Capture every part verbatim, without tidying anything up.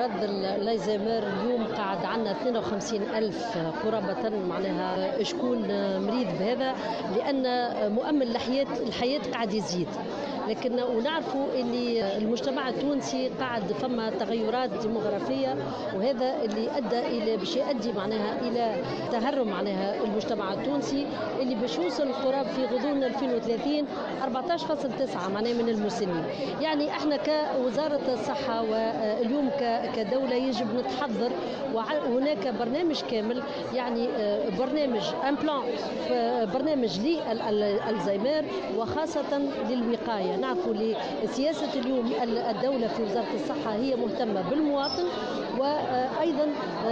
مرض الزهايمر اليوم قاعد عندنا اثنين وخمسين ألف قرابة معناها شكون مريض بهذا، لأن مؤمن الحياة الحياة قاعد يزيد. لكن ونعرفوا ان المجتمع التونسي قاعد فما تغيرات ديموغرافيه، وهذا اللي ادى الى باش يؤدي معناها الى تهرم معناها المجتمع التونسي اللي باش يوصل قراب في غضون ألفين وثلاثين أربعة عشر فاصلة تسعة معناها من المسنين. يعني احنا كوزاره الصحه واليوم كدوله يجب نتحضر، وهناك برنامج كامل، يعني برنامج ان بلان برنامج للزهايمر وخاصه للوقايه. نعرفوا لسياسة اليوم الدولة في وزارة الصحة هي مهتمة بالمواطن، وأيضا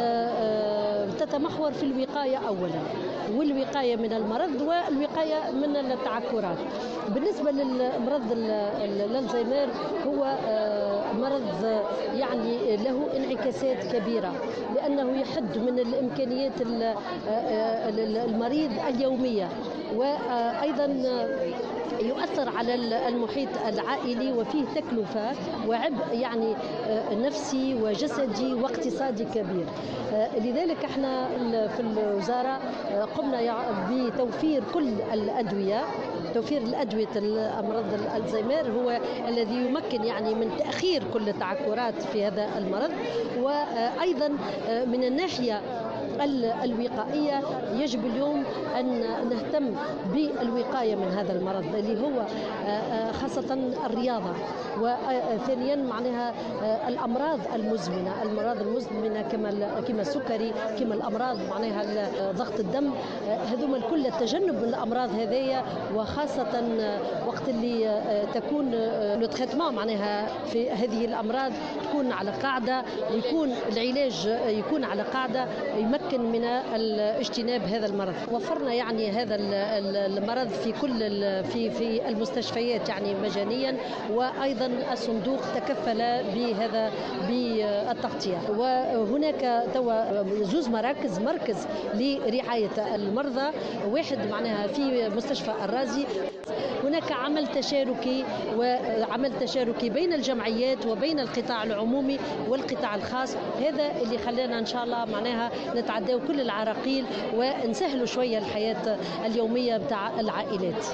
تتمحور في الوقاية أولا، والوقاية من المرض والوقاية من التعكرات. بالنسبة للمرض الزهايمر هو مرض يعني له انعكاسات كبيرة، لأنه يحد من الإمكانيات المريض اليومية، وأيضا يؤثر على المحيط العائلي، وفيه تكلفة وعبء يعني نفسي وجسدي واقتصادي كبير. لذلك احنا في الوزارة قمنا بتوفير كل الأدوية. توفير الأدوية أمراض الزهايمر هو الذي يمكن يعني من تأخير كل التعكرات في هذا المرض. وأيضا من الناحية الوقائية يجب اليوم أن نهتم بالوقاية من هذا المرض اللي هو خاصة الرياضة، وثانيا معناها الأمراض المزمنة الأمراض المزمنة كما كما السكري، كما الأمراض معناها ضغط الدم. هذوما الكل التجنب من الأمراض هذية، وخاصة وقت اللي تكون لو تريتمون معناها في هذه الأمراض تكون على قاعدة، ويكون العلاج يكون على قاعدة يمكن من اجتناب هذا المرض. وفرنا يعني هذا المرض في كل في في المستشفيات يعني مجانيا، وايضا الصندوق تكفل بهذا بالتغطيه. وهناك توا زوز مراكز، مركز لرعايه المرضى، واحد معناها في مستشفى الرازي. هناك عمل تشاركي وعمل تشاركي بين الجمعيات وبين القطاع العمومي والقطاع الخاص، هذا اللي خلانا ان شاء الله معناها نتعداو كل العراقيل ونسهلوا شويه الحياه اليوميه بتاع العائلات.